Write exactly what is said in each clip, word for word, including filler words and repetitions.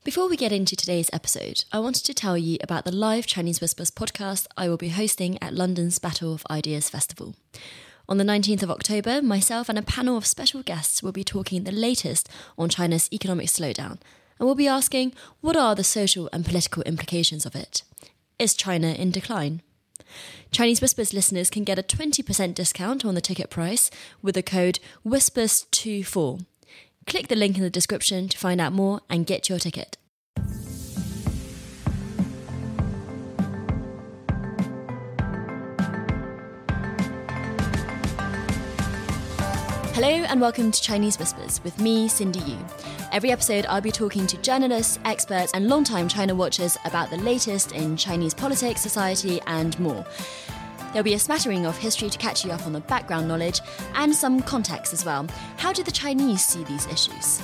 Before we get into today's episode, I wanted to tell you about the live Chinese Whispers podcast I will be hosting at London's Battle of Ideas Festival. On the nineteenth of October, myself and a panel of special guests will be talking the latest on China's economic slowdown, and we'll be asking, what are the social and political implications of it? Is China in decline? Chinese Whispers listeners can get a twenty percent discount on the ticket price with the code whispers twenty-four. Click the link in the description to find out more and get your ticket. Hello and welcome to Chinese Whispers with me, Cindy Yu. Every episode I'll be talking to journalists, experts and longtime China watchers about the latest in Chinese politics, society and more. There'll be a smattering of history to catch you up on the background knowledge and some context as well. How do the Chinese see these issues?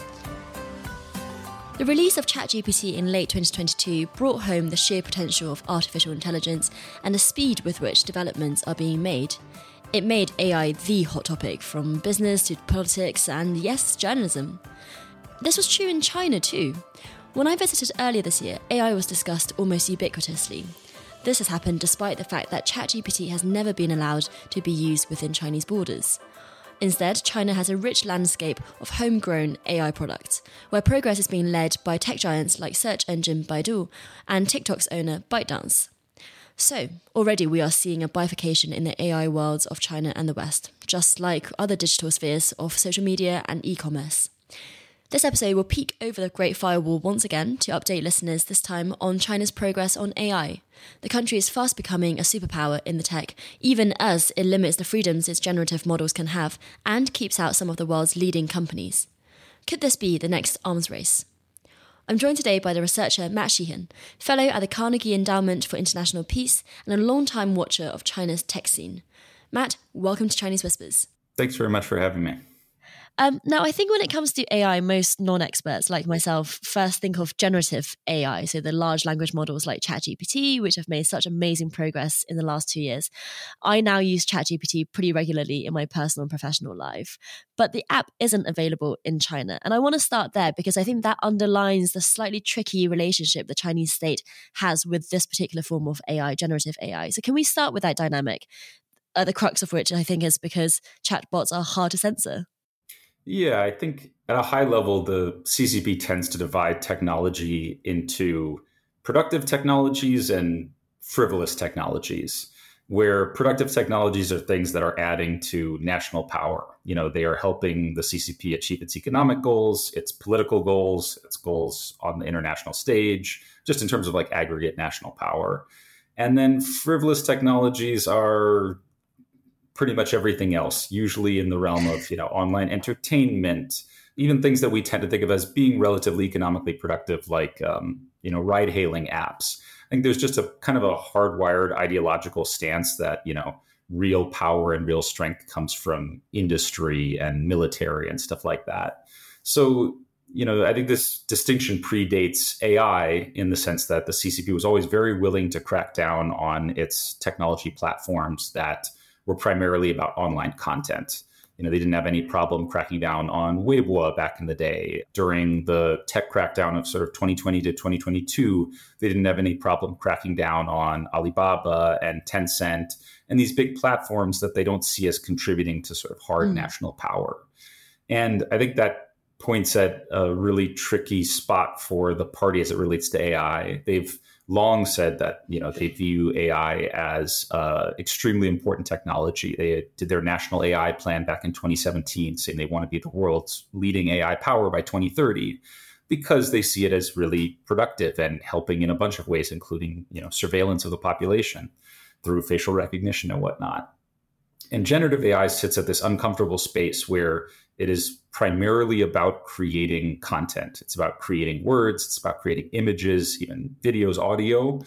The release of ChatGPT in late twenty twenty-two brought home the sheer potential of artificial intelligence and the speed with which developments are being made. It made A I the hot topic from business to politics and, yes, journalism. This was true in China too. When I visited earlier this year, A I was discussed almost ubiquitously. This has happened despite the fact that ChatGPT has never been allowed to be used within Chinese borders. Instead, China has a rich landscape of homegrown A I products, where progress is being led by tech giants like search engine Baidu and TikTok's owner ByteDance. So, already we are seeing a bifurcation in the A I worlds of China and the West, just like other digital spheres of social media and e-commerce. This episode will peek over the Great Firewall once again to update listeners this time on China's progress on A I. The country is fast becoming a superpower in the tech, even as it limits the freedoms its generative models can have and keeps out some of the world's leading companies. Could this be the next arms race? I'm joined today by the researcher Matt Sheehan, fellow at the Carnegie Endowment for International Peace and a long-time watcher of China's tech scene. Matt, welcome to Chinese Whispers. Thanks very much for having me. Um, now, I think when it comes to A I, most non-experts like myself first think of generative A I, so the large language models like ChatGPT, which have made such amazing progress in the last two years. I now use ChatGPT pretty regularly in my personal and professional life, but the app isn't available in China. And I want to start there because I think that underlines the slightly tricky relationship the Chinese state has with this particular form of A I, generative A I. So can we start with that dynamic, uh, the crux of which I think is because chatbots are hard to censor? Yeah, I think at a high level, the C C P tends to divide technology into productive technologies and frivolous technologies, where productive technologies are things that are adding to national power. You know, they are helping the C C P achieve its economic goals, its political goals, its goals on the international stage, just in terms of like aggregate national power. And then frivolous technologies are pretty much everything else, usually in the realm of, you know, online entertainment, even things that we tend to think of as being relatively economically productive, like, um, you know, ride hailing apps. I think there's just a kind of a hardwired ideological stance that, you know, real power and real strength comes from industry and military and stuff like that. So, you know, I think this distinction predates A I in the sense that the C C P was always very willing to crack down on its technology platforms that were primarily about online content. You know, they didn't have any problem cracking down on Weibo back in the day. During the tech crackdown of sort of twenty twenty to twenty twenty-two, they didn't have any problem cracking down on Alibaba and Tencent and these big platforms that they don't see as contributing to sort of hard mm. national power. And I think that points at a really tricky spot for the party as it relates to A I. They've long said that, you know, they view A I as uh, extremely important technology. They did their national A I plan back in twenty seventeen, saying they want to be the world's leading A I power by twenty thirty, because they see it as really productive and helping in a bunch of ways, including, you know, surveillance of the population through facial recognition and whatnot. And generative A I sits at this uncomfortable space where it is primarily about creating content. It's about creating words. It's about creating images, even videos, audio.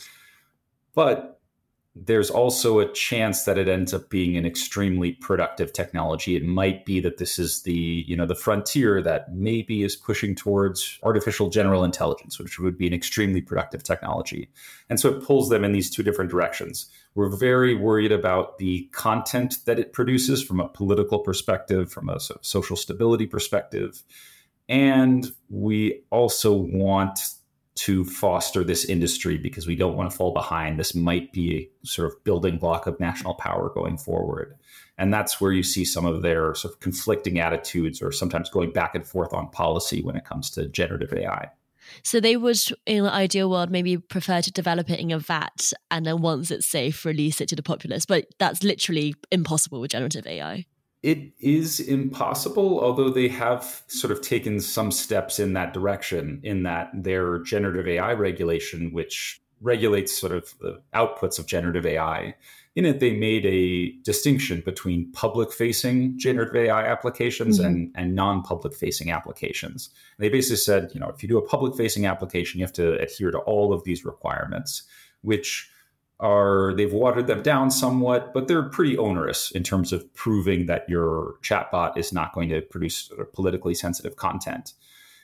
But there's also a chance that it ends up being an extremely productive technology. It might be that this is the, you know, the frontier that maybe is pushing towards artificial general intelligence, which would be an extremely productive technology. And so it pulls them in these two different directions. We're very worried about the content that it produces from a political perspective, from a sort of social stability perspective. And we also want to foster this industry because we don't want to fall behind. This might be a sort of building block of national power going forward. And that's where you see some of their sort of conflicting attitudes or sometimes going back and forth on policy when it comes to generative A I. So they would, in an ideal world, maybe prefer to develop it in a vat and then once it's safe, release it to the populace. But that's literally impossible with generative A I. It is impossible, although they have sort of taken some steps in that direction, in that their generative A I regulation, which regulates sort of the outputs of generative A I, in it, they made a distinction between public-facing generative A I applications mm-hmm. and, and non-public-facing applications. They basically said, you know, if you do a public-facing application, you have to adhere to all of these requirements, which are, they've watered them down somewhat, but they're pretty onerous in terms of proving that your chatbot is not going to produce sort of politically sensitive content.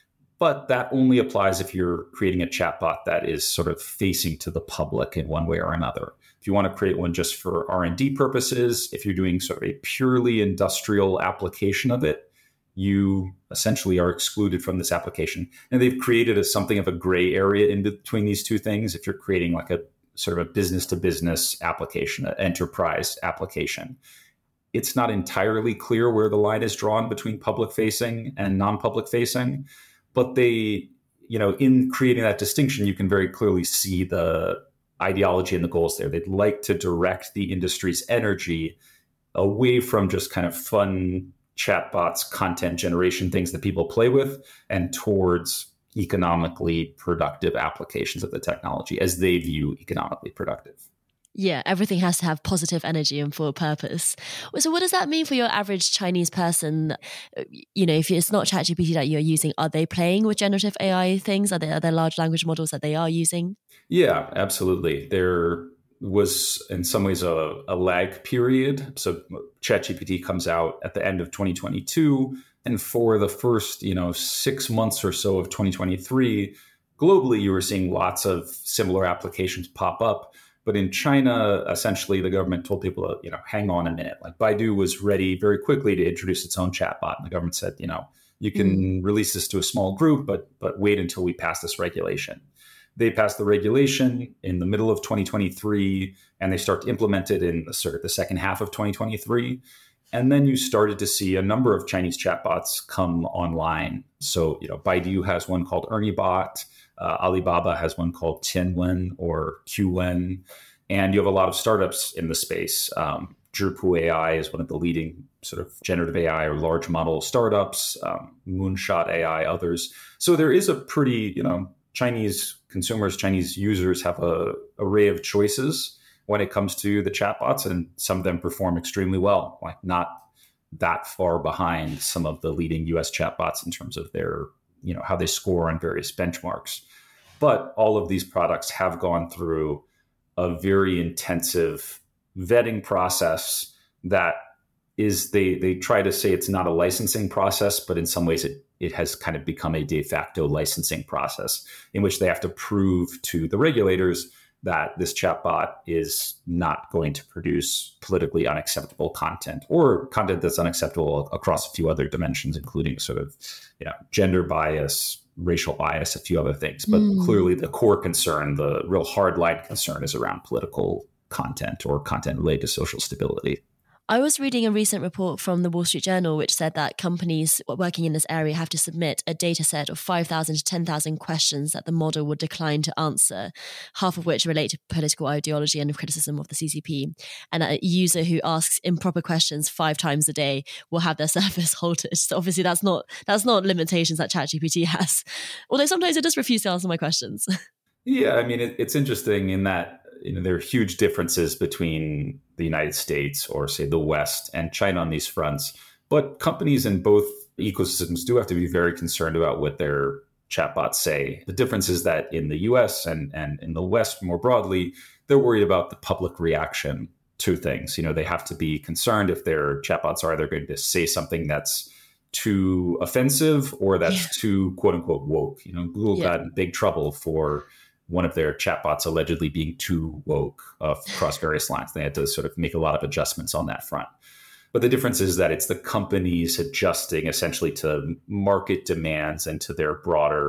But that only applies if you're creating a chatbot that is sort of facing to the public in one way or another. If you want to create one just for R and D purposes, if you're doing sort of a purely industrial application of it, you essentially are excluded from this application. And they've created a, something of a gray area in between these two things. If you're creating like a sort of a business to business application, an enterprise application, it's not entirely clear where the line is drawn between public facing and non-public facing. But they, you know, in creating that distinction, you can very clearly see the ideology and the goals there. They'd like to direct the industry's energy away from just kind of fun chatbots, content generation, things that people play with, and towards economically productive applications of the technology as they view economically productive. Yeah, everything has to have positive energy and for a purpose. So what does that mean for your average Chinese person? You know, if it's not ChatGPT that you're using, are they playing with generative A I things? Are there, are there large language models that they are using? Yeah, absolutely. There was in some ways a, a lag period. So ChatGPT comes out at the end of twenty twenty-two. And for the first, you know, six months or so of twenty twenty-three, globally, you were seeing lots of similar applications pop up. But in China, essentially, the government told people, you know, hang on a minute. Like Baidu was ready very quickly to introduce its own chatbot. And the government said, you know, you can mm. release this to a small group, but but wait until we pass this regulation. They passed the regulation in the middle of twenty twenty-three, and they start to implement it in the sort of the second half of twenty twenty-three. And then you started to see a number of Chinese chatbots come online. So, you know, Baidu has one called ErnieBot. Uh, Alibaba has one called Tianwen or Qwen. And you have a lot of startups in the space. Um, Zhipu A I is one of the leading sort of generative A I or large model startups, um, Moonshot A I, others. So there is a pretty, you know, Chinese consumers, Chinese users have a array of choices when it comes to the chatbots, and some of them perform extremely well, like not that far behind some of the leading U S chatbots in terms of their, you know, how they score on various benchmarks. But all of these products have gone through a very intensive vetting process that is, they they try to say it's not a licensing process, but in some ways it it has kind of become a de facto licensing process in which they have to prove to the regulators that this chatbot is not going to produce politically unacceptable content or content that's unacceptable across a few other dimensions, including sort of, you know, gender bias, racial bias, a few other things. But mm. clearly the core concern, the real hardline concern, is around political content or content related to social stability. I was reading a recent report from the Wall Street Journal, which said that companies working in this area have to submit a data set of five thousand to ten thousand questions that the model would decline to answer, half of which relate to political ideology and criticism of the C C P. And a user who asks improper questions five times a day will have their service halted. So obviously that's not that's not limitations that ChatGPT has. Although sometimes it does refuse to answer my questions. Yeah, I mean, it, it's interesting in that, you know, there are huge differences between the United States or, say, the West and China on these fronts. But companies in both ecosystems do have to be very concerned about what their chatbots say. The difference is that in the U S and, and in the West more broadly, they're worried about the public reaction to things. You know, they have to be concerned if their chatbots are either going to say something that's too offensive or that's yeah. too, quote unquote, woke. You know, Google yeah. got in big trouble for one of their chatbots allegedly being too woke uh, across various lines. They had to sort of make a lot of adjustments on that front. But the difference is that it's the companies adjusting essentially to market demands and to their broader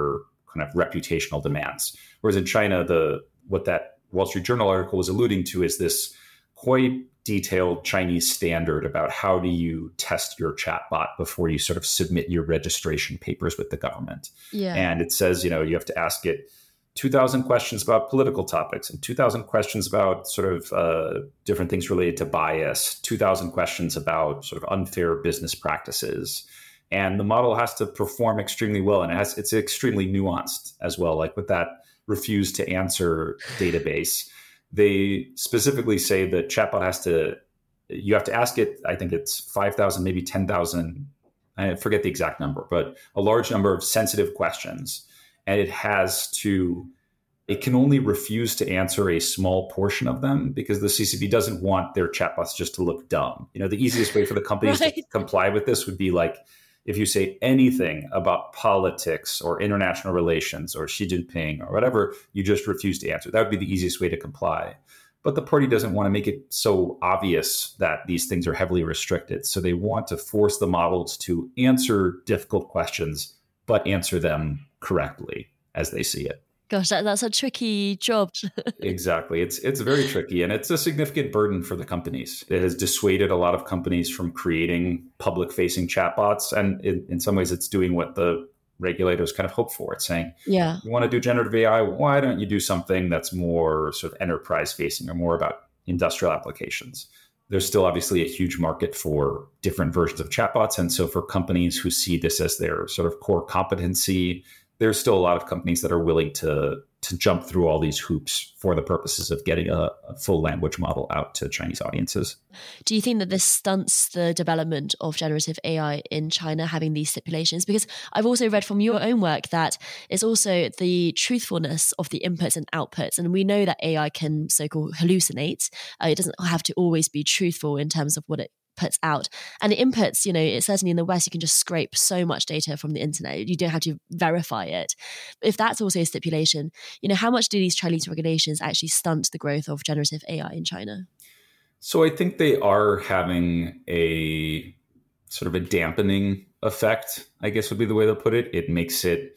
kind of reputational demands. Whereas in China, the what that Wall Street Journal article was alluding to is this quite detailed Chinese standard about how do you test your chatbot before you sort of submit your registration papers with the government. Yeah. And it says, you know, you have to ask it two thousand questions about political topics and two thousand questions about sort of uh, different things related to bias, two thousand questions about sort of unfair business practices. And the model has to perform extremely well. And it has, it's extremely nuanced as well. Like with that refuse to answer database, they specifically say the chatbot has to, you have to ask it, I think it's five thousand, maybe ten thousand, I forget the exact number, but a large number of sensitive questions. And it has to, it can only refuse to answer a small portion of them because the C C P doesn't want their chatbots just to look dumb. You know, the easiest way for the companies right. to comply with this would be like, if you say anything about politics or international relations or Xi Jinping or whatever, you just refuse to answer. That would be the easiest way to comply. But the party doesn't want to make it so obvious that these things are heavily restricted. So they want to force the models to answer difficult questions, but answer them correctly as they see it. Gosh, that, that's a tricky job. Exactly. It's it's very tricky, and it's a significant burden for the companies. It has dissuaded a lot of companies from creating public-facing chatbots, and in, in some ways it's doing what the regulators kind of hope for. It's saying, yeah, you want to do generative A I, why don't you do something that's more sort of enterprise-facing or more about industrial applications? There's still obviously a huge market for different versions of chatbots, and so for companies who see this as their sort of core competency, there's still a lot of companies that are willing to to jump through all these hoops for the purposes of getting a, a full language model out to Chinese audiences. Do you think that this stunts the development of generative A I in China, having these stipulations? Because I've also read from your own work that it's also the truthfulness of the inputs and outputs. And we know that A I can so-called hallucinate. Uh, it doesn't have to always be truthful in terms of what it puts out. And the inputs, you know, it's certainly in the West, you can just scrape so much data from the internet. You don't have to verify it. If that's also a stipulation, you know, how much do these Chinese regulations actually stunt the growth of generative A I in China? So I think they are having a sort of a dampening effect, I guess would be the way to put it. It makes it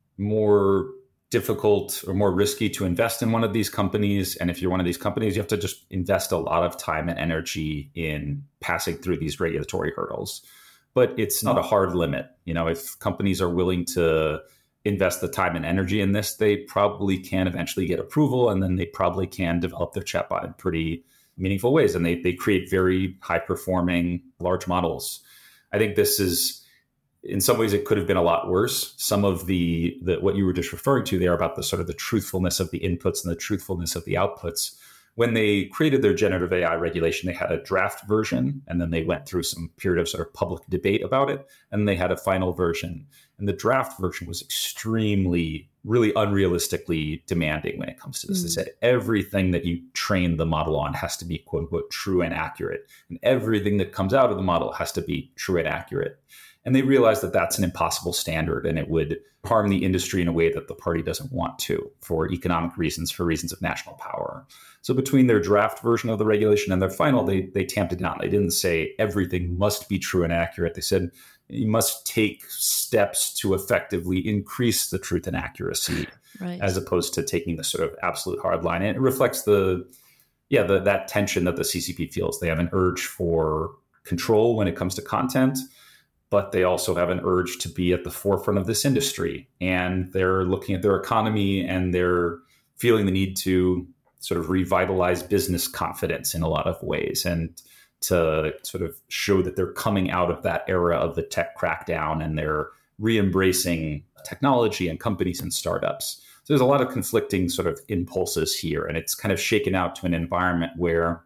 more difficult or more risky to invest in one of these companies. And if you're one of these companies, you have to just invest a lot of time and energy in passing through these regulatory hurdles. But it's not a hard limit. You know, if companies are willing to invest the time and energy in this, they probably can eventually get approval, and then they probably can develop their chatbot in pretty meaningful ways. And they they create very high performing large models. I think this is, in some ways, it could have been a lot worse. Some of the, the what you were just referring to there about the sort of the truthfulness of the inputs and the truthfulness of the outputs. When they created their generative A I regulation, they had a draft version, and then they went through some period of sort of public debate about it, and they had a final version. And the draft version was extremely, really unrealistically demanding when it comes to this. Mm. They said everything that you train the model on has to be, quote unquote, true and accurate. And everything that comes out of the model has to be true and accurate. And they realized that that's an impossible standard, and it would harm the industry in a way that the party doesn't want to, for economic reasons, for reasons of national power. So between their draft version of the regulation and their final, they they tamped it down. They didn't say everything must be true and accurate. They said you must take steps to effectively increase the truth and accuracy, right, as opposed to taking the sort of absolute hard line. And it reflects the, yeah, the, that tension that the C C P feels. They have an urge for control when it comes to content, but they also have an urge to be at the forefront of this industry. And they're looking at their economy, and they're feeling the need to sort of revitalize business confidence in a lot of ways, and to sort of show that they're coming out of that era of the tech crackdown, and they're re-embracing technology and companies and startups. So there's a lot of conflicting sort of impulses here, and it's kind of shaken out to an environment where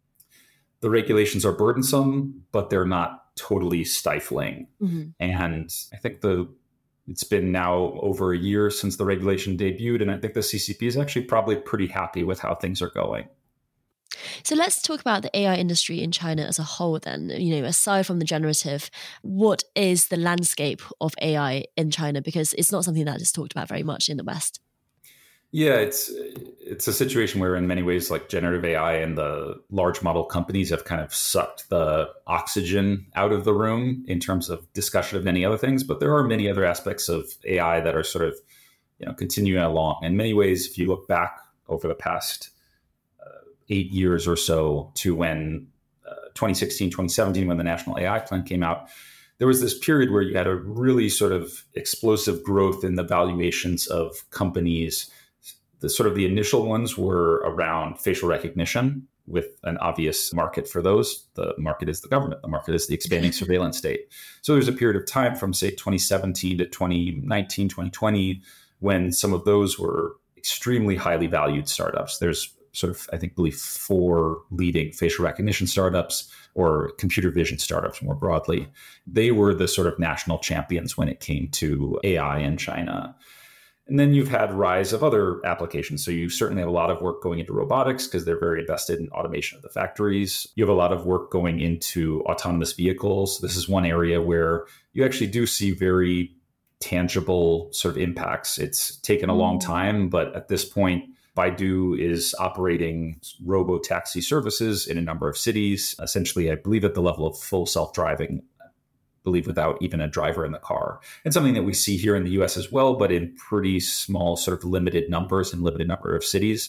the regulations are burdensome, but they're not totally stifling. Mm-hmm. And I think the it's been now over a year since the regulation debuted, and I think the C C P is actually probably pretty happy with how things are going. So let's talk about the A I industry in China as a whole then. You know, aside from the generative, what is the landscape of A I in China? Because it's not something that is talked about very much in the West. Yeah, it's it's a situation where in many ways, like generative A I and the large model companies have kind of sucked the oxygen out of the room in terms of discussion of many other things. But there are many other aspects of A I that are sort of you know, continuing along. In many ways, if you look back over the past uh, eight years or so to when uh, twenty sixteen, twenty seventeen, when the National A I Plan came out, there was this period where you had a really sort of explosive growth in the valuations of companies. The sort of the initial ones were around facial recognition, with an obvious market for those. The market is the government. The market is the expanding surveillance state. So there's a period of time from, say, twenty seventeen to twenty nineteen, twenty twenty, when some of those were extremely highly valued startups. There's sort of, I think, believe four leading facial recognition startups or computer vision startups more broadly. They were the sort of national champions when it came to A I in China. And then you've had rise of other applications. So you certainly have a lot of work going into robotics because they're very invested in automation of the factories. You have a lot of work going into autonomous vehicles. This is one area where you actually do see very tangible sort of impacts. It's taken a long time, but at this point, Baidu is operating robo-taxi services in a number of cities, essentially, I believe, at the level of full self-driving, believe without even a driver in the car. And something that we see here in the U S as well, but in pretty small, sort of limited numbers and limited number of cities.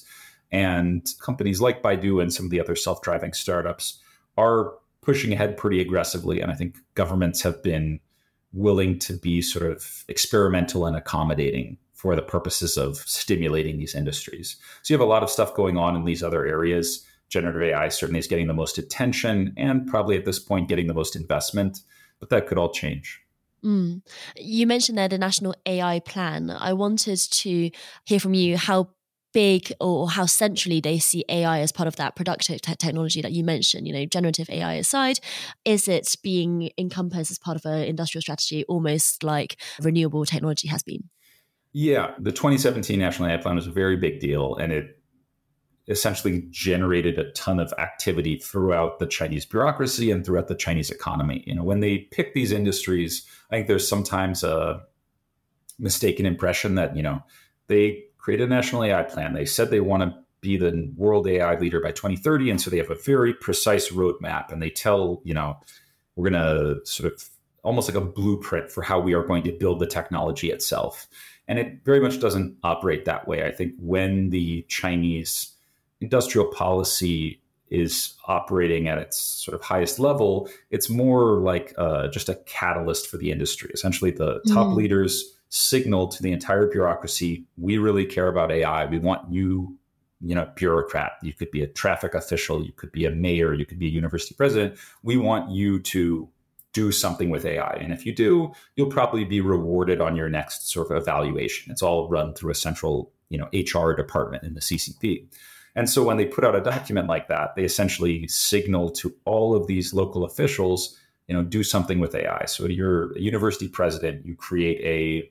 And companies like Baidu and some of the other self-driving startups are pushing ahead pretty aggressively. And I think governments have been willing to be sort of experimental and accommodating for the purposes of stimulating these industries. So you have a lot of stuff going on in these other areas. Generative A I certainly is getting the most attention and probably at this point getting the most investment. But that could all change. Mm. You mentioned there the National A I Plan. I wanted to hear from you how big or how centrally they see A I as part of that productive te- technology that you mentioned, you know, generative A I aside. Is it being encompassed as part of an industrial strategy almost like renewable technology has been? Yeah, the twenty seventeen National A I Plan was a very big deal, and it essentially generated a ton of activity throughout the Chinese bureaucracy and throughout the Chinese economy. You know, when they pick these industries, I think there's sometimes a mistaken impression that, you know, they created a national A I plan. They said they want to be the world A I leader by twenty thirty. And so they have a very precise roadmap, and they tell, you know, we're going to sort of almost like a blueprint for how we are going to build the technology itself. And it very much doesn't operate that way. I think when the Chinese industrial policy is operating at its sort of highest level, it's more like uh, just a catalyst for the industry. Essentially, the top mm. leaders signal to the entire bureaucracy, we really care about A I. We want you, you know, bureaucrat. You could be a traffic official. You could be a mayor. You could be a university president. We want you to do something with A I. And if you do, you'll probably be rewarded on your next sort of evaluation. It's all run through a central, you know, H R department in the C C P. And so when they put out a document like that, they essentially signal to all of these local officials, you know, do something with A I. So you're a university president, you create a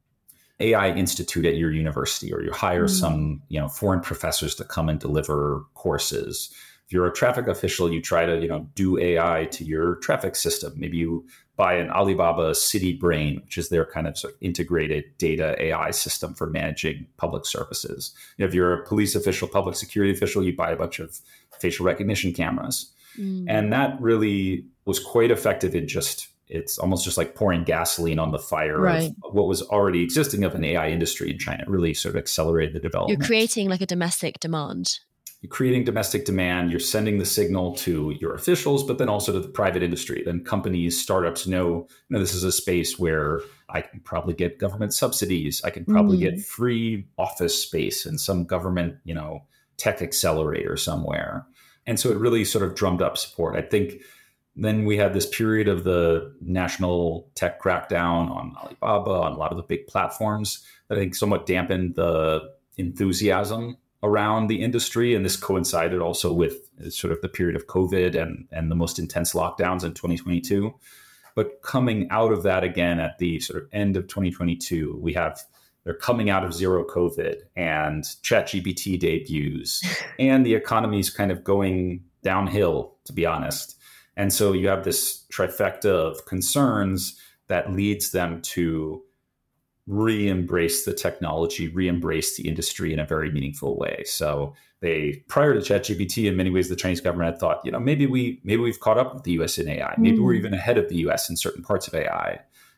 A I institute at your university, or you hire mm. some, you know, foreign professors to come and deliver courses. If you're a traffic official, you try to, you know, do A I to your traffic system. Maybe you buy an Alibaba City Brain, which is their kind of, sort of integrated data A I system for managing public services. You know, if you're a police official, public security official, you buy a bunch of facial recognition cameras. Mm. And that really was quite effective in just, it's almost just like pouring gasoline on the fire right. of what was already existing of an A I industry in China. It really sort of accelerated the development. You're creating like a domestic demand. You're creating domestic demand, you're sending the signal to your officials, but then also to the private industry. Then companies, startups know, you know, this is a space where I can probably get government subsidies. I can probably mm. get free office space in some government, you know, tech accelerator somewhere. And so it really sort of drummed up support. I think then we had this period of the national tech crackdown on Alibaba, on a lot of the big platforms that I think somewhat dampened the enthusiasm around the industry. And this coincided also with sort of the period of COVID and, and the most intense lockdowns in twenty twenty-two. But coming out of that again at the sort of end of twenty twenty-two, we have, they're coming out of zero COVID and ChatGPT debuts and the economy's kind of going downhill, to be honest. And so you have this trifecta of concerns that leads them to re-embrace the technology, re-embrace the industry in a very meaningful way. So they, prior to ChatGPT, in many ways, the Chinese government had thought, you know, maybe we, maybe we've caught up with the U S in A I. Maybe mm. we're even ahead of the U S in certain parts of A I.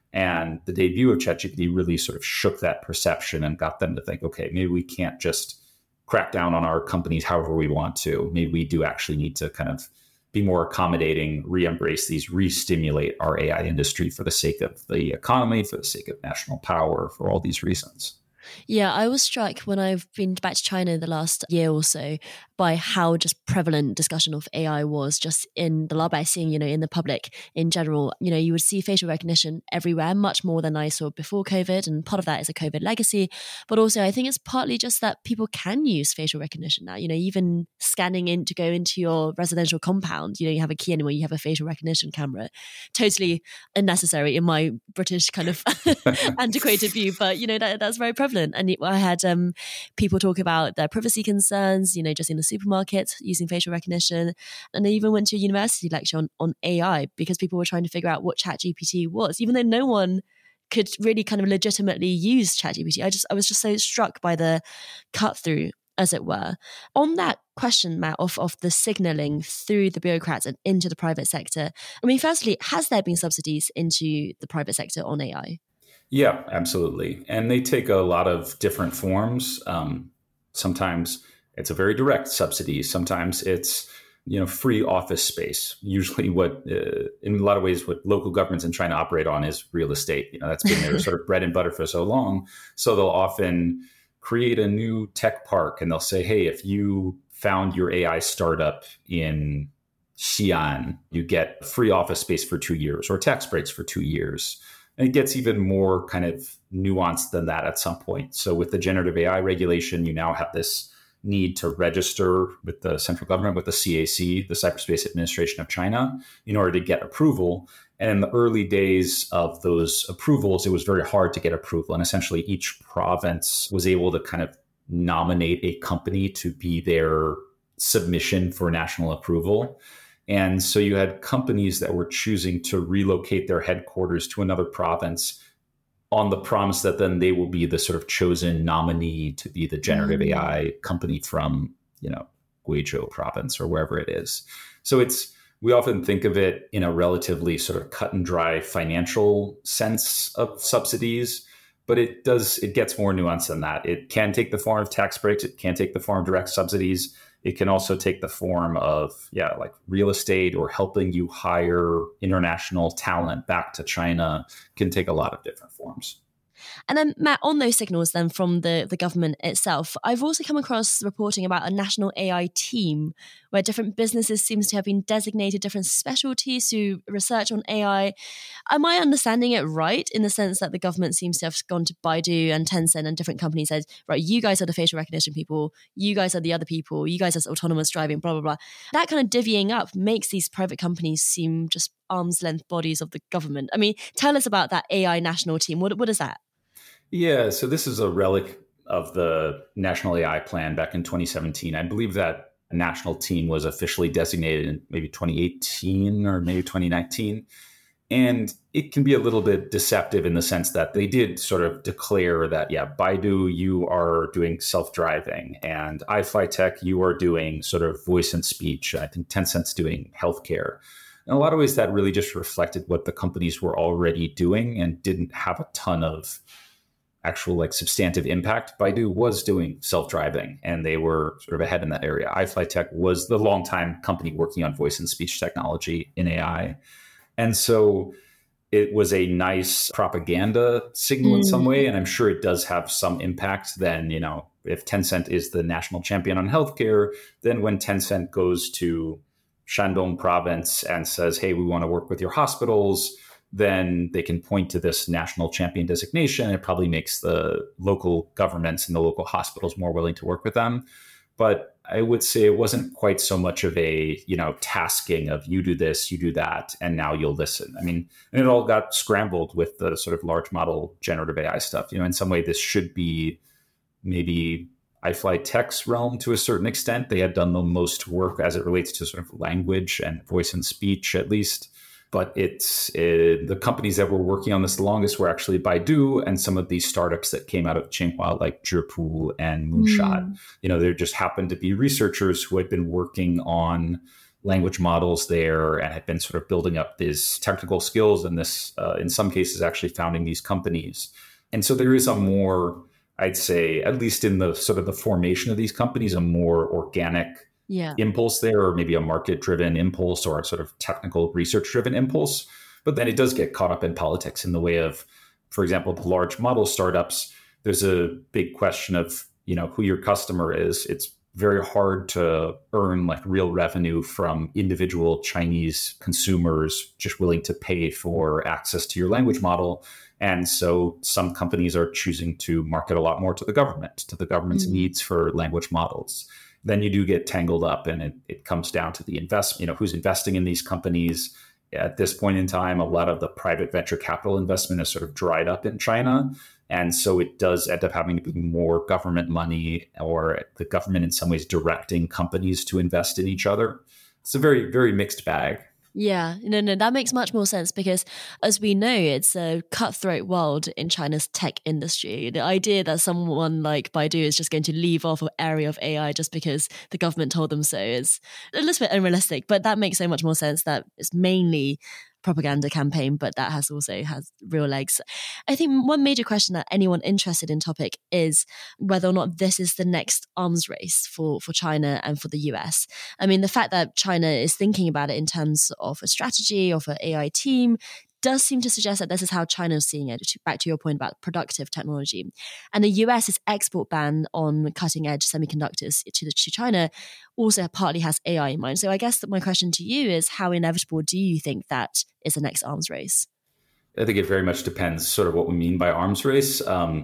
And the debut of ChatGPT really sort of shook that perception and got them to think, okay, maybe we can't just crack down on our companies however we want to. Maybe we do actually need to kind of be more accommodating, re-embrace these, re-stimulate our A I industry for the sake of the economy, for the sake of national power, for all these reasons. Yeah, I was struck when I've been back to China the last year or so by how just prevalent discussion of A I was just in the laobaixing, you know, in the public in general. You know, you would see facial recognition everywhere, much more than I saw before COVID. And part of that is a COVID legacy. But also, I think it's partly just that people can use facial recognition now. You know, even scanning in to go into your residential compound, you know, you have a key anywhere, you have a facial recognition camera. Totally unnecessary in my British kind of antiquated view. But, you know, that, that's very prevalent. And I had um, people talk about their privacy concerns, you know, just in the supermarket using facial recognition. And I even went to a university lecture on, on A I because people were trying to figure out what ChatGPT was, even though no one could really kind of legitimately use ChatGPT. I just, I was just so struck by the cut through, as it were. On that question, Matt, of, of the signaling through the bureaucrats and into the private sector, I mean, firstly, has there been subsidies into the private sector on A I? Yeah, absolutely. And they take a lot of different forms. Um, sometimes it's a very direct subsidy. Sometimes it's, you know, free office space. Usually what, uh, in a lot of ways, what local governments in China operate on is real estate. You know, that's been their sort of bread and butter for so long. So they'll often create a new tech park and they'll say, hey, if you found your A I startup in Xi'an, you get free office space for two years or tax breaks for two years. And it gets even more kind of nuanced than that at some point. So with the generative A I regulation, you now have this need to register with the central government, with the C A C, the Cyberspace Administration of China, in order to get approval. And in the early days of those approvals, it was very hard to get approval. And essentially each province was able to kind of nominate a company to be their submission for national approval. And so you had companies that were choosing to relocate their headquarters to another province on the promise that then they will be the sort of chosen nominee to be the generative mm. A I company from, you know, Guizhou province or wherever it is. So it's, we often think of it in a relatively sort of cut and dry financial sense of subsidies, but it does, it gets more nuanced than that. It can take the form of tax breaks. It can take the form of direct subsidies. It can also take the form of, yeah, like real estate or helping you hire international talent back to China. It can take a lot of different forms. And then, Matt, on those signals then from the, the government itself, I've also come across reporting about a national A I team where different businesses seems to have been designated different specialties to research on A I. Am I understanding it right in the sense that the government seems to have gone to Baidu and Tencent and different companies said, right, you guys are the facial recognition people, you guys are the other people, you guys are autonomous driving, blah, blah, blah. That kind of divvying up makes these private companies seem just arm's length bodies of the government. I mean, tell us about that A I national team. What What is that? Yeah, so this is a relic of the National A I Plan back in twenty seventeen. I believe that national team was officially designated in maybe twenty eighteen or maybe twenty nineteen. And it can be a little bit deceptive in the sense that they did sort of declare that, yeah, Baidu, you are doing self-driving, and iFlyTek, you are doing sort of voice and speech. I think Tencent's doing healthcare. In a lot of ways, that really just reflected what the companies were already doing and didn't have a ton of actual like substantive impact. Baidu was doing self-driving and they were sort of ahead in that area. iFlyTek was the longtime company working on voice and speech technology in A I. And so it was a nice propaganda signal mm. in some way. And I'm sure it does have some impact. Then, you know, if Tencent is the national champion on healthcare, then when Tencent goes to Shandong province and says, hey, we want to work with your hospitals, then they can point to this national champion designation. It probably makes the local governments and the local hospitals more willing to work with them. But I would say it wasn't quite so much of a, you know, tasking of you do this, you do that, and now you'll listen. I mean, and it all got scrambled with the sort of large model generative A I stuff. You know, in some way, this should be maybe iFlyTek's realm to a certain extent. They had done the most work as it relates to sort of language and voice and speech, at least. But it's it, the companies that were working on this the longest were actually Baidu and some of these startups that came out of Tsinghua, like Zhipu and Moonshot. Mm. You know, there just happened to be researchers who had been working on language models there and had been sort of building up these technical skills and this, uh, in some cases, actually founding these companies. And so there is a more, I'd say, at least in the sort of the formation of these companies, a more organic yeah. impulse there, or maybe a market-driven impulse or a sort of technical research-driven impulse. But then it does get caught up in politics in the way of, for example, the large model startups. There's a big question of, you know, who your customer is. It's very hard to earn like real revenue from individual Chinese consumers just willing to pay for access to your language model. And so some companies are choosing to market a lot more to the government, to the government's mm. needs for language models. Then you do get tangled up, and it, it comes down to the invest, you know, who's investing in these companies. At this point in time, a lot of the private venture capital investment is sort of dried up in China. And so it does end up having to be more government money, or the government in some ways directing companies to invest in each other. It's a very, very mixed bag. Yeah, no, no, that makes much more sense because, as we know, it's a cutthroat world in China's tech industry. The idea that someone like Baidu is just going to leave off an area of A I just because the government told them so is a little bit unrealistic, but that makes so much more sense that it's mainly propaganda campaign, but that has also has real legs. I think one major question that anyone interested in topic is whether or not this is the next arms race for, for China and for the U S. I mean, the fact that China is thinking about it in terms of a strategy, of an A I team, does seem to suggest that this is how China is seeing it, back to your point about productive technology. And the U S's export ban on cutting-edge semiconductors to, to China also partly has A I in mind. So I guess that my question to you is, how inevitable do you think that is the next arms race? I think it very much depends sort of what we mean by arms race. Um,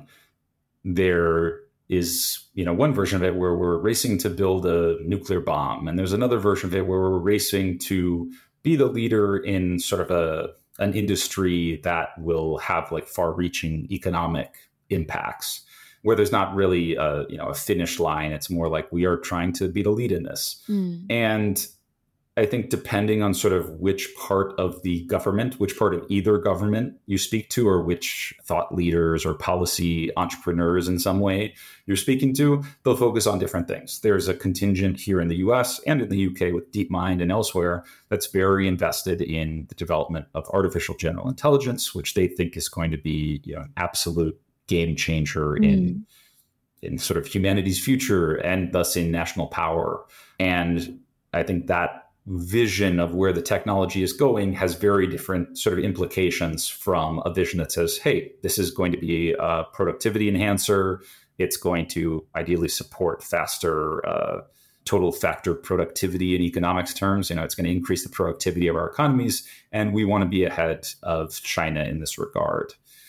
there is, you know, one version of it where we're racing to build a nuclear bomb. And there's another version of it where we're racing to be the leader in sort of a an industry that will have like far-reaching economic impacts, where there's not really a, you know, a finish line. It's more like we are trying to be the lead in this. Mm. And I think depending on sort of which part of the government, which part of either government you speak to, or which thought leaders or policy entrepreneurs in some way you're speaking to, they'll focus on different things. There's a contingent here in the U S and in the U K with DeepMind and elsewhere that's very invested in the development of artificial general intelligence, which they think is going to be, you know, an absolute game changer mm. in, in sort of humanity's future and thus in national power. And I think that vision of where the technology is going has very different sort of implications from a vision that says, hey, this is going to be a productivity enhancer. It's going to ideally support faster uh, total factor productivity in economics terms. You know, it's going to increase the productivity of our economies, and we want to be ahead of China in this regard.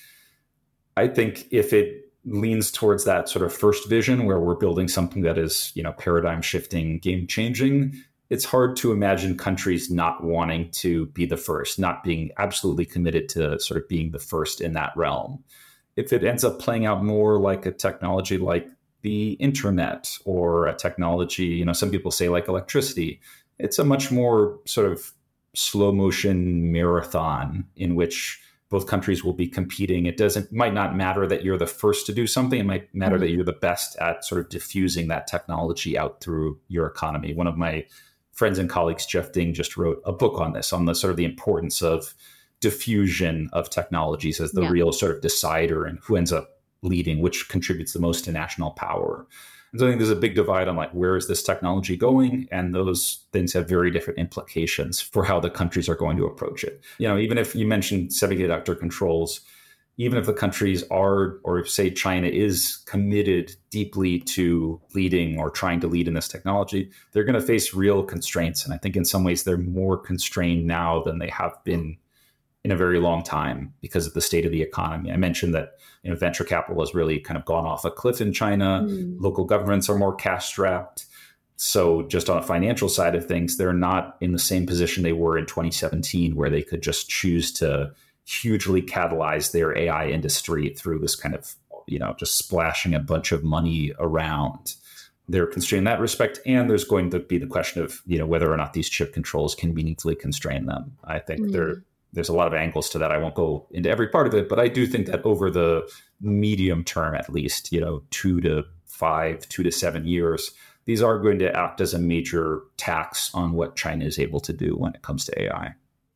I think if it leans towards that sort of first vision where we're building something that is, you know, paradigm shifting, game changing, it's hard to imagine countries not wanting to be the first, not being absolutely committed to sort of being the first in that realm. If it ends up playing out more like a technology like the internet or a technology, you know, some people say like electricity, it's a much more sort of slow motion marathon in which both countries will be competing. It doesn't might not matter that you're the first to do something. It might matter mm-hmm. that you're the best at sort of diffusing that technology out through your economy. One of my friends and colleagues, Jeff Ding, just wrote a book on this, on the sort of the importance of diffusion of technologies as the yeah. real sort of decider and who ends up leading, which contributes the most to national power. And so I think there's a big divide on like, where is this technology going? And those things have very different implications for how the countries are going to approach it. You know, even if you mentioned semiconductor controls, even if the countries are, or say China is committed deeply to leading or trying to lead in this technology, they're going to face real constraints. And I think in some ways they're more constrained now than they have been in a very long time because of the state of the economy. I mentioned that, you know, venture capital has really kind of gone off a cliff in China. Mm. Local governments are more cash strapped. So just on a financial side of things, they're not in the same position they were in twenty seventeen, where they could just choose to hugely catalyze their A I industry through this kind of, you know, just splashing a bunch of money around. They're constrained in that respect. And there's going to be the question of, you know, whether or not these chip controls can meaningfully constrain them. I think mm. there, there's a lot of angles to that. I won't go into every part of it, but I do think that over the medium term, at least, you know, two to five, two to seven years, these are going to act as a major tax on what China is able to do when it comes to A I.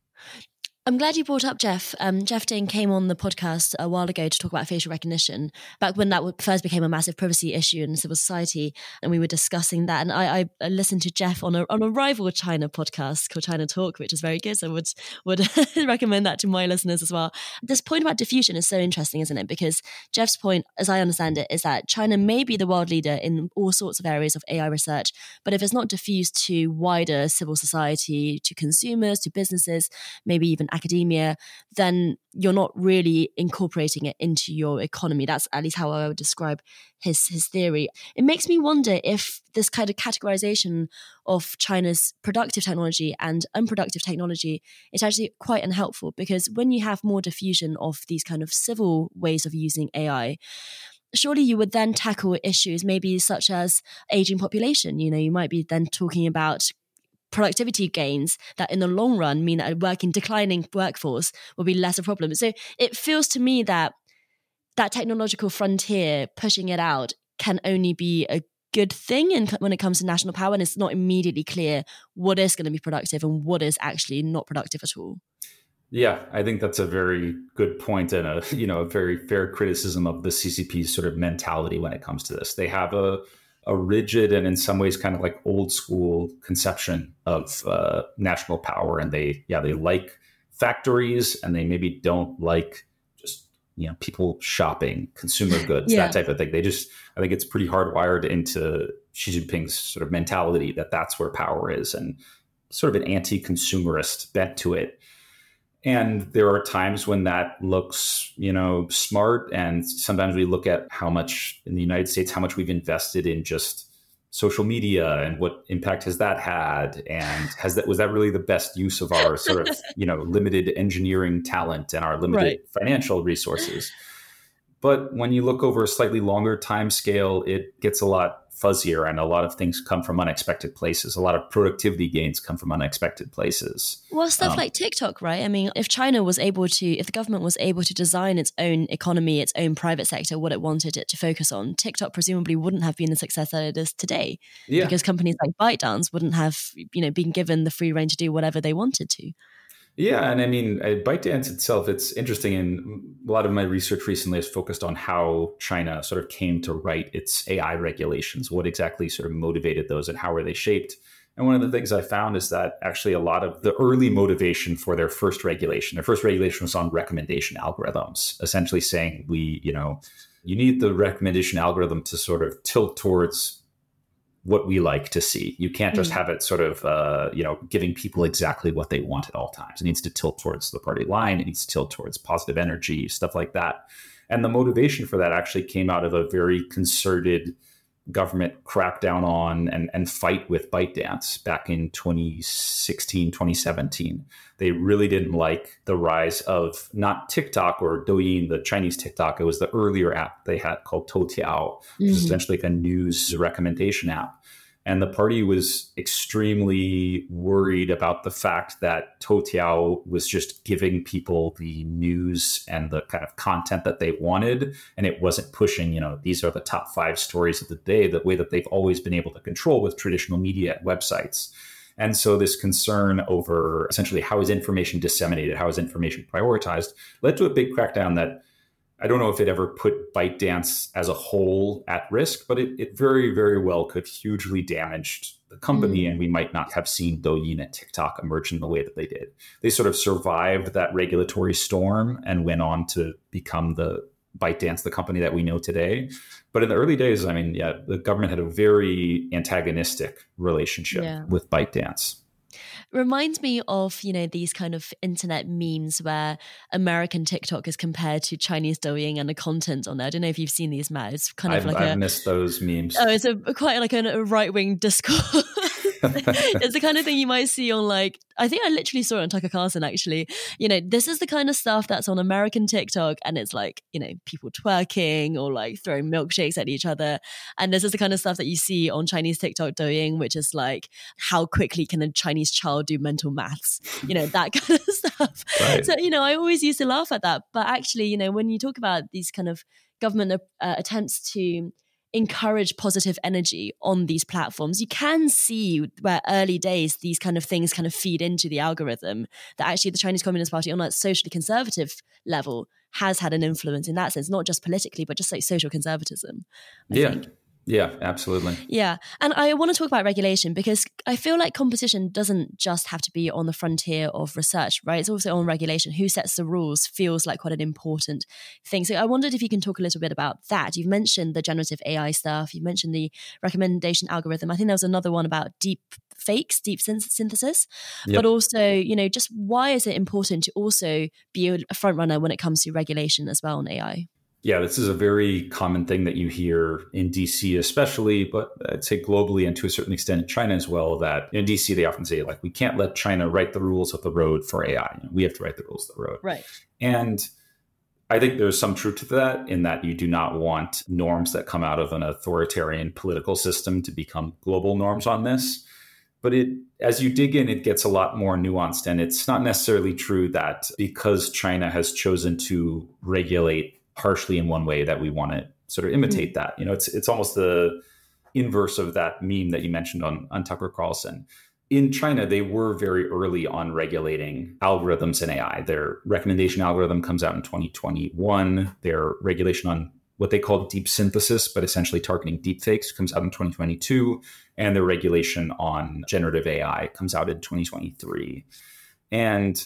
I'm glad you brought up Jeff. Um, Jeff Ding came on the podcast a while ago to talk about facial recognition, back when that first became a massive privacy issue in civil society, and we were discussing that. And I, I listened to Jeff on a on a rival China podcast called China Talk, which is very good. So I would would recommend that to my listeners as well. This point about diffusion is so interesting, isn't it? Because Jeff's point, as I understand it, is that China may be the world leader in all sorts of areas of A I research, but if it's not diffused to wider civil society, to consumers, to businesses, maybe even academia, then you're not really incorporating it into your economy. That's at least how I would describe his his theory. It makes me wonder if this kind of categorization of China's productive technology and unproductive technology is actually quite unhelpful, because when you have more diffusion of these kind of civil ways of using A I, surely you would then tackle issues maybe such as aging population. You know, you might be then talking about productivity gains that in the long run mean that a working declining workforce will be less a problem. So it feels to me that that technological frontier, pushing it out, can only be a good thing in, when it comes to national power, and it's not immediately clear what is going to be productive and what is actually not productive at all. Yeah, I think that's a very good point and a you know a very fair criticism of the C C P's sort of mentality when it comes to this. They have a a rigid and in some ways kind of like old school conception of uh, national power. And they, yeah, they like factories, and they maybe don't like just, you know, people shopping, consumer goods, yeah. that type of thing. They just, I think it's pretty hardwired into Xi Jinping's sort of mentality that that's where power is, and sort of an anti-consumerist bent to it. And there are times when that looks, you know, smart. And sometimes we look at how much in the United States, how much we've invested in just social media and what impact has that had? And has that, was that really the best use of our sort of, you know, limited engineering talent and our limited right. financial resources? But when you look over a slightly longer time scale, it gets a lot fuzzier, and a lot of things come from unexpected places. A lot of productivity gains come from unexpected places. Well, stuff um, like TikTok, right? I mean, if China was able to, if the government was able to design its own economy, its own private sector, what it wanted it to focus on, TikTok presumably wouldn't have been the success that it is today. Yeah. Because companies like ByteDance wouldn't have, you know, been given the free rein to do whatever they wanted to. Yeah, and I mean, ByteDance itself, it's interesting, and a lot of my research recently is focused on how China sort of came to write its A I regulations, what exactly sort of motivated those and how were they shaped. And one of the things I found is that actually a lot of the early motivation for their first regulation, their first regulation was on recommendation algorithms, essentially saying we, you know, you need the recommendation algorithm to sort of tilt towards what we like to see. You can't just have it sort of, uh, you know, giving people exactly what they want at all times. It needs to tilt towards the party line. It needs to tilt towards positive energy, stuff like that. And the motivation for that actually came out of a very concerted government crackdown on and, and fight with ByteDance back in twenty sixteen, twenty seventeen. They really didn't like the rise of not TikTok or Douyin, the Chinese TikTok. It was the earlier app they had called Toutiao, which mm-hmm. is essentially like a news recommendation app. And the party was extremely worried about the fact that Toutiao was just giving people the news and the kind of content that they wanted. And it wasn't pushing, you know, these are the top five stories of the day, the way that they've always been able to control with traditional media websites. And so this concern over essentially how is information disseminated, how is information prioritized, led to a big crackdown that I don't know if it ever put ByteDance as a whole at risk, but it, it very, very well could hugely damage the company. Mm. And we might not have seen Douyin and TikTok emerge in the way that they did. They sort of survived that regulatory storm and went on to become the ByteDance, the company that we know today. But in the early days, I mean, yeah, the government had a very antagonistic relationship yeah. with ByteDance. Reminds me of, you know, these kind of internet memes where American TikTok is compared to Chinese Douyin and the content on there. I don't know if you've seen these, Matt. It's kind of I've, like I've a, missed those memes. Oh, it's a quite like a, a right-wing discourse. It's the kind of thing you might see on, like, I think I literally saw it on Tucker Carlson, actually. You know, this is the kind of stuff that's on American TikTok, and it's like, you know, people twerking or like throwing milkshakes at each other. And this is the kind of stuff that you see on Chinese TikTok Douyin, which is like, how quickly can a Chinese child do mental maths? You know, that kind of stuff. Right. So, you know, I always used to laugh at that. But actually, you know, when you talk about these kind of government uh, attempts to encourage positive energy on these platforms. You can see where early days these kind of things kind of feed into the algorithm, that actually the Chinese Communist Party on a socially conservative level has had an influence in that sense, not just politically, but just like social conservatism, I yeah. think. Yeah, absolutely. Yeah. And I want to talk about regulation because I feel like competition doesn't just have to be on the frontier of research, right? It's also on regulation. Who sets the rules feels like quite an important thing. So I wondered if you can talk a little bit about that. You've mentioned the generative A I stuff. You've mentioned the recommendation algorithm. I think there was another one about deep fakes, deep synthesis, yep. But also, you know, just why is it important to also be a front runner when it comes to regulation as well on A I? Yeah, this is a very common thing that you hear in D C especially, but I'd say globally and to a certain extent in China as well, that in D C they often say, like, we can't let China write the rules of the road for A I. You know, we have to write the rules of the road. Right. And I think there's some truth to that, in that you do not want norms that come out of an authoritarian political system to become global norms on this. But it, as you dig in, it gets a lot more nuanced. And it's not necessarily true that because China has chosen to regulate harshly in one way that we want to sort of imitate that. You know, it's it's almost the inverse of that meme that you mentioned on, on Tucker Carlson. In China, they were very early on regulating algorithms and A I. Their recommendation algorithm comes out in twenty twenty-one. Their regulation on what they call deep synthesis, but essentially targeting deepfakes, comes out in twenty twenty-two. And their regulation on generative A I comes out in twenty twenty-three. And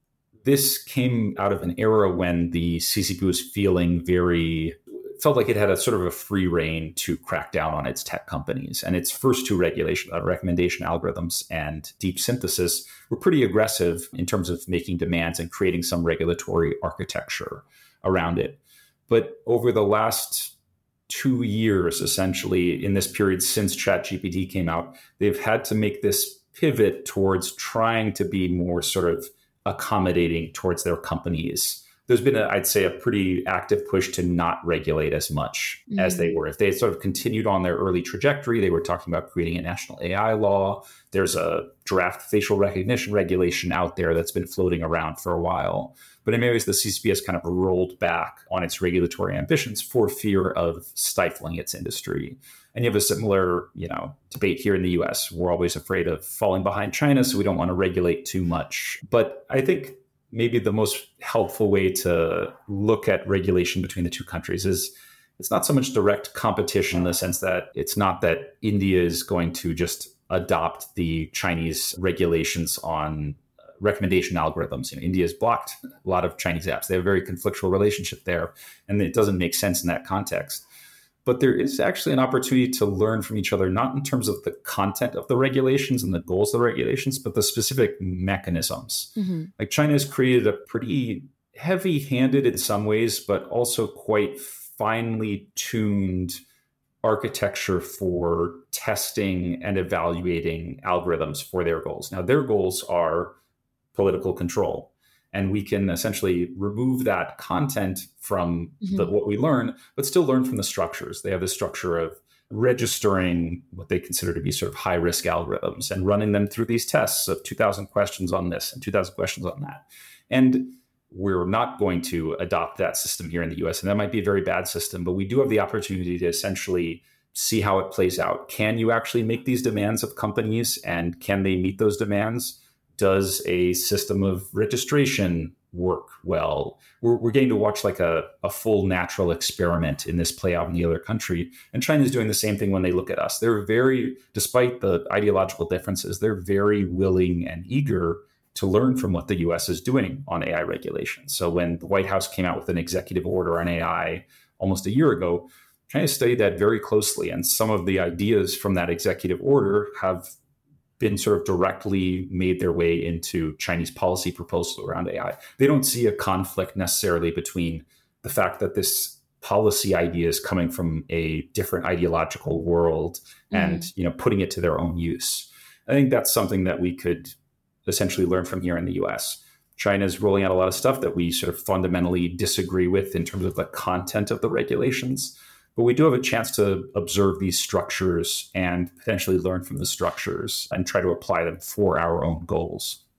this came out of an era when the C C P was feeling very, felt like it had a sort of a free rein to crack down on its tech companies. And its first two regulations, uh, recommendation algorithms and deep synthesis, were pretty aggressive in terms of making demands and creating some regulatory architecture around it. But over the last two years, essentially, in this period since ChatGPT came out, they've had to make this pivot towards trying to be more sort of accommodating towards their companies. There's been, a, I'd say, a pretty active push to not regulate as much mm-hmm. as they were. If they had sort of continued on their early trajectory, they were talking about creating a national A I law. There's a draft facial recognition regulation out there that's been floating around for a while. But in many ways, the C C P has kind of rolled back on its regulatory ambitions for fear of stifling its industry. And you have a similar, you know, debate here in the U S. We're always afraid of falling behind China, so we don't want to regulate too much. But I think maybe the most helpful way to look at regulation between the two countries is it's not so much direct competition in the sense that it's not that India is going to just adopt the Chinese regulations on recommendation algorithms. You know, India has blocked a lot of Chinese apps. They have a very conflictual relationship there, and it doesn't make sense in that context. But there is actually an opportunity to learn from each other, not in terms of the content of the regulations and the goals of the regulations, but the specific mechanisms. Mm-hmm. Like China has created a pretty heavy-handed in some ways, but also quite finely tuned architecture for testing and evaluating algorithms for their goals. Now, their goals are political control. And we can essentially remove that content from mm-hmm. the, what we learn, but still learn from the structures. They have the structure of registering what they consider to be sort of high-risk algorithms and running them through these tests of two thousand questions on this and two thousand questions on that. And we're not going to adopt that system here in the U S. And that might be a very bad system, but we do have the opportunity to essentially see how it plays out. Can you actually make these demands of companies, and can they meet those demands? Does a system of registration work well? We're, we're getting to watch like a, a full natural experiment in this play out in the other country. And China is doing the same thing when they look at us. They're very, despite the ideological differences, they're very willing and eager to learn from what the U S is doing on A I regulation. So when the White House came out with an executive order on A I almost a year ago, China studied that very closely. And some of the ideas from that executive order have been sort of directly made their way into Chinese policy proposals around A I. They don't see a conflict necessarily between the fact that this policy idea is coming from a different ideological world and, mm. you know, putting it to their own use. I think that's something that we could essentially learn from here in the U S. China's rolling out a lot of stuff that we sort of fundamentally disagree with in terms of the content of the regulations. But we do have a chance to observe these structures and potentially learn from the structures and try to apply them for our own goals.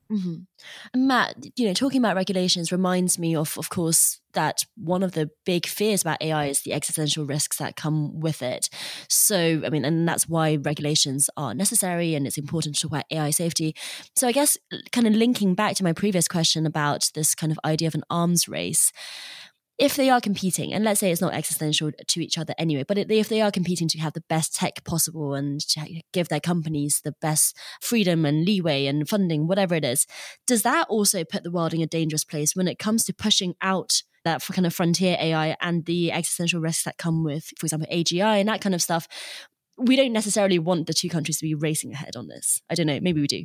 Mm-hmm. Matt, you know, talking about regulations reminds me of, of course, that one of the big fears about A I is the existential risks that come with it. So, I mean, and that's why regulations are necessary and it's important to talk about A I safety. So I guess kind of linking back to my previous question about this kind of idea of an arms race, if they are competing, and let's say it's not existential to each other anyway, but if they are competing to have the best tech possible and to give their companies the best freedom and leeway and funding, whatever it is, does that also put the world in a dangerous place when it comes to pushing out that kind of frontier A I and the existential risks that come with, for example, A G I and that kind of stuff? We don't necessarily want the two countries to be racing ahead on this. I don't know, maybe we do.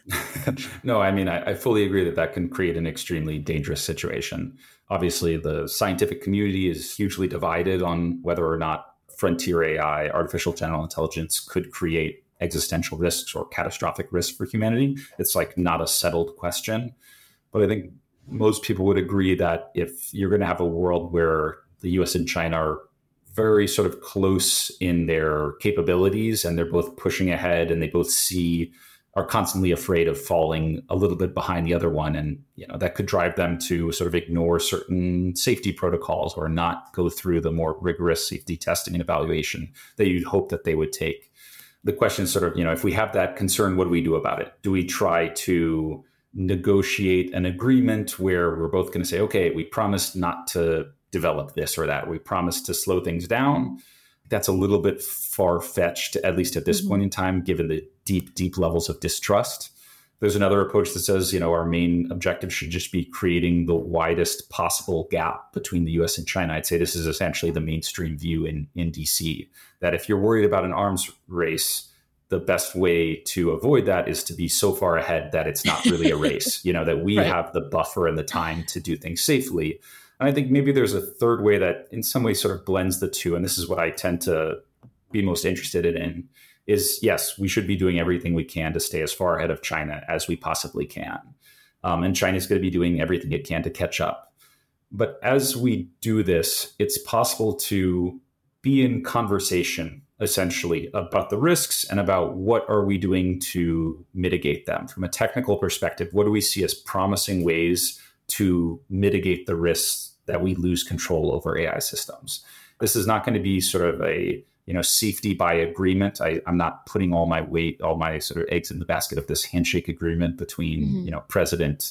No, I mean, I, I fully agree that that can create an extremely dangerous situation. Obviously, the scientific community is hugely divided on whether or not frontier A I, artificial general intelligence, could create existential risks or catastrophic risks for humanity. It's like not a settled question. But I think most people would agree that if you're going to have a world where the U S and China are very sort of close in their capabilities and they're both pushing ahead and they both see, are constantly afraid of falling a little bit behind the other one. And, you know, that could drive them to sort of ignore certain safety protocols or not go through the more rigorous safety testing and evaluation that you'd hope that they would take. The question is sort of, you know, if we have that concern, what do we do about it? Do we try to negotiate an agreement where we're both going to say, okay, we promise not to develop this or that, we promise to slow things down? That's a little bit far-fetched, at least at this mm-hmm. point in time, given the deep, deep levels of distrust. There's another approach that says, you know, our main objective should just be creating the widest possible gap between the U S and China. I'd say this is essentially the mainstream view in, in D C, that if you're worried about an arms race, the best way to avoid that is to be so far ahead that it's not really a race, you know, that we right. have the buffer and the time to do things safely. And I think maybe there's a third way that in some ways sort of blends the two. And this is what I tend to be most interested in is, yes, we should be doing everything we can to stay as far ahead of China as we possibly can. Um, and China's going to be doing everything it can to catch up. But as we do this, it's possible to be in conversation, essentially, about the risks and about what are we doing to mitigate them. From a technical perspective, what do we see as promising ways to mitigate the risks that we lose control over A I systems? This is not going to be sort of a, you know, safety by agreement. I, I'm not putting all my weight, all my sort of eggs in the basket of this handshake agreement between, mm-hmm. you know, President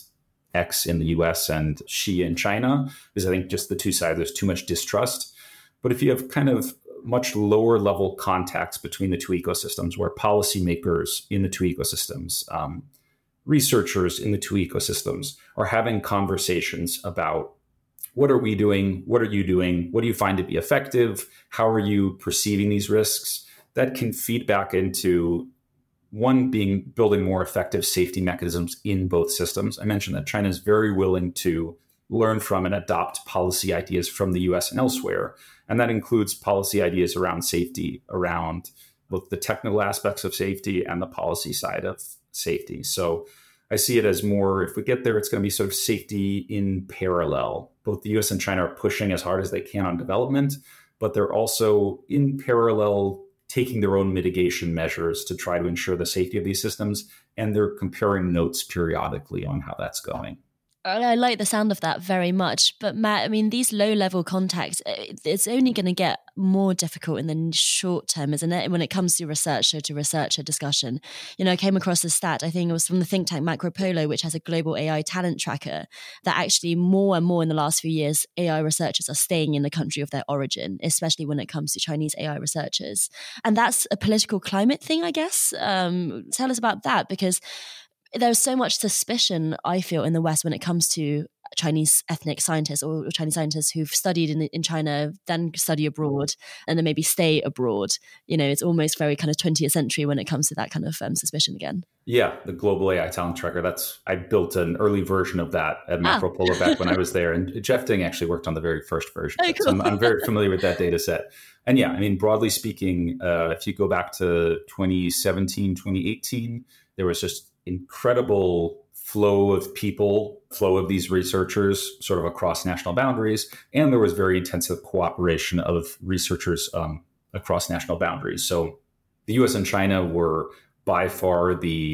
X in the U S and Xi in China, because I think just the two sides, there's too much distrust. But if you have kind of much lower level contacts between the two ecosystems, where policymakers in the two ecosystems, um, researchers in the two ecosystems are having conversations about what are we doing? What are you doing? What do you find to be effective? How are you perceiving these risks? That can feed back into one, being building more effective safety mechanisms in both systems. I mentioned that China is very willing to learn from and adopt policy ideas from the U S and elsewhere. And that includes policy ideas around safety, around both the technical aspects of safety and the policy side of safety. So I see it as more, if we get there, it's going to be sort of safety in parallel. Both the U S and China are pushing as hard as they can on development, but they're also in parallel taking their own mitigation measures to try to ensure the safety of these systems. And they're comparing notes periodically on how that's going. I like the sound of that very much. But Matt, I mean, these low-level contacts, it's only going to get more difficult in the short term, isn't it? When it comes to researcher to researcher discussion. You know, I came across a stat, I think it was from the think tank Macropolo, which has a global A I talent tracker, that actually more and more in the last few years, A I researchers are staying in the country of their origin, especially when it comes to Chinese A I researchers. And that's a political climate thing, I guess. Um, tell us about that, because there's so much suspicion, I feel, in the West when it comes to Chinese ethnic scientists or Chinese scientists who've studied in, in China, then study abroad, and then maybe stay abroad. You know, it's almost very kind of twentieth century when it comes to that kind of um, suspicion again. Yeah, the Global A I Talent Tracker. That's I built an early version of that at Macropolo ah. back when I was there. And Jeff Ding actually worked on the very first version. Oh, cool. So I'm, I'm very familiar with that data set. And yeah, I mean, broadly speaking, uh, if you go back to twenty seventeen, twenty eighteen, there was just incredible flow of people, flow of these researchers sort of across national boundaries. And there was very intensive cooperation of researchers um, across national boundaries. So the U S and China were by far the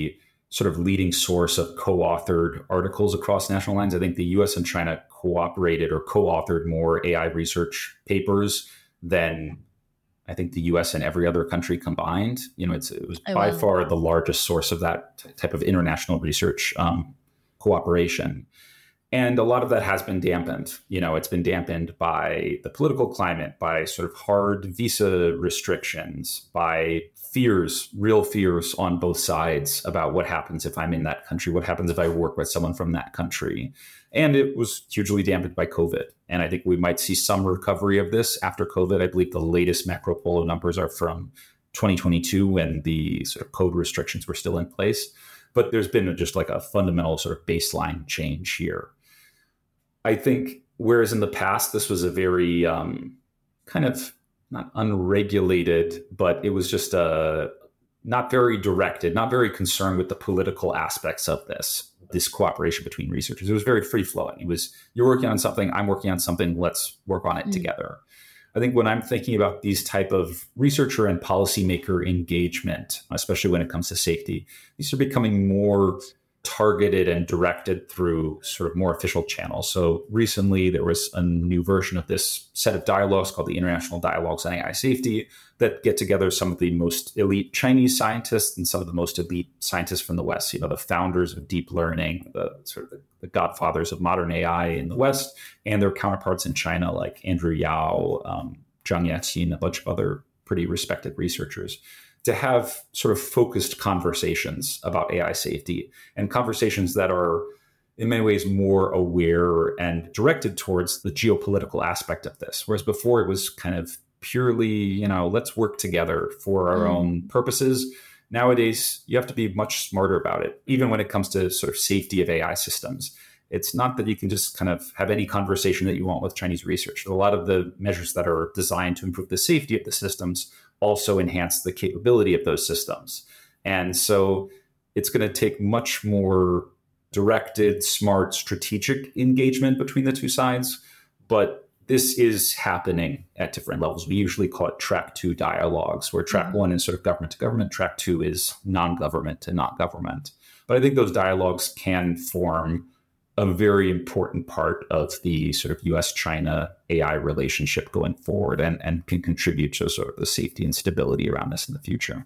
sort of leading source of co-authored articles across national lines. I think the U S and China cooperated or co-authored more A I research papers than I think the U S and every other country combined. You know, it's, it was oh, by wow. far the largest source of that t- type of international research um, cooperation. And a lot of that has been dampened. You know, it's been dampened by the political climate, by sort of hard visa restrictions, by fears, real fears on both sides about what happens if I'm in that country, what happens if I work with someone from that country. And it was hugely dampened by COVID. And I think we might see some recovery of this after COVID. I believe the latest Macro Polo numbers are from twenty twenty-two when the sort of code restrictions were still in place. But there's been just like a fundamental sort of baseline change here. I think, whereas in the past, this was a very um, kind of not unregulated, but it was just a not very directed, not very concerned with the political aspects of this, this cooperation between researchers. It was very free flowing. It was, you're working on something, I'm working on something, let's work on it mm. together. I think when I'm thinking about these type of researcher and policymaker engagement, especially when it comes to safety, these are becoming more targeted and directed through sort of more official channels. So recently there was a new version of this set of dialogues called the International Dialogues on A I Safety that get together some of the most elite Chinese scientists and some of the most elite scientists from the West, you know, the founders of deep learning, the sort of the, the godfathers of modern A I in the West, and their counterparts in China like Andrew Yao, um, Zhang Yaqin, a bunch of other pretty respected researchers, to have sort of focused conversations about A I safety and conversations that are in many ways more aware and directed towards the geopolitical aspect of this. Whereas before it was kind of purely, you know, let's work together for our mm. own purposes. Nowadays, you have to be much smarter about it, even when it comes to sort of safety of A I systems. It's not that you can just kind of have any conversation that you want with Chinese research. A lot of the measures that are designed to improve the safety of the systems also enhance the capability of those systems. And so it's going to take much more directed, smart, strategic engagement between the two sides. But this is happening at different levels. We usually call it track two dialogues, where track mm-hmm. one is sort of government to government, track two is non-government to not government. But I think those dialogues can form a very important part of the sort of U S China A I relationship going forward, and, and can contribute to sort of the safety and stability around this in the future.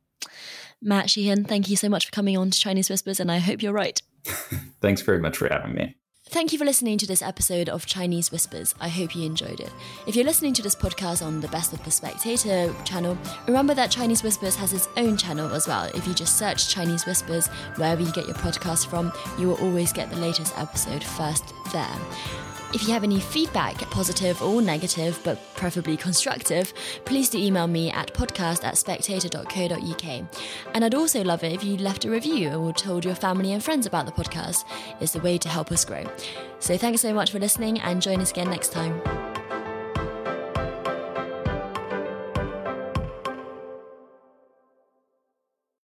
Matt Sheehan, thank you so much for coming on to Chinese Whispers, and I hope you're right. Thanks very much for having me. Thank you for listening to this episode of Chinese Whispers. I hope you enjoyed it. If you're listening to this podcast on the Best of the Spectator channel, remember that Chinese Whispers has its own channel as well. If you just search Chinese Whispers wherever you get your podcast from, you will always get the latest episode first there. If you have any feedback, positive or negative, but preferably constructive, please do email me at podcast at spectator dot co dot uk. And I'd also love it if you left a review or told your family and friends about the podcast. It's the way to help us grow. So thanks so much for listening, and join us again next time.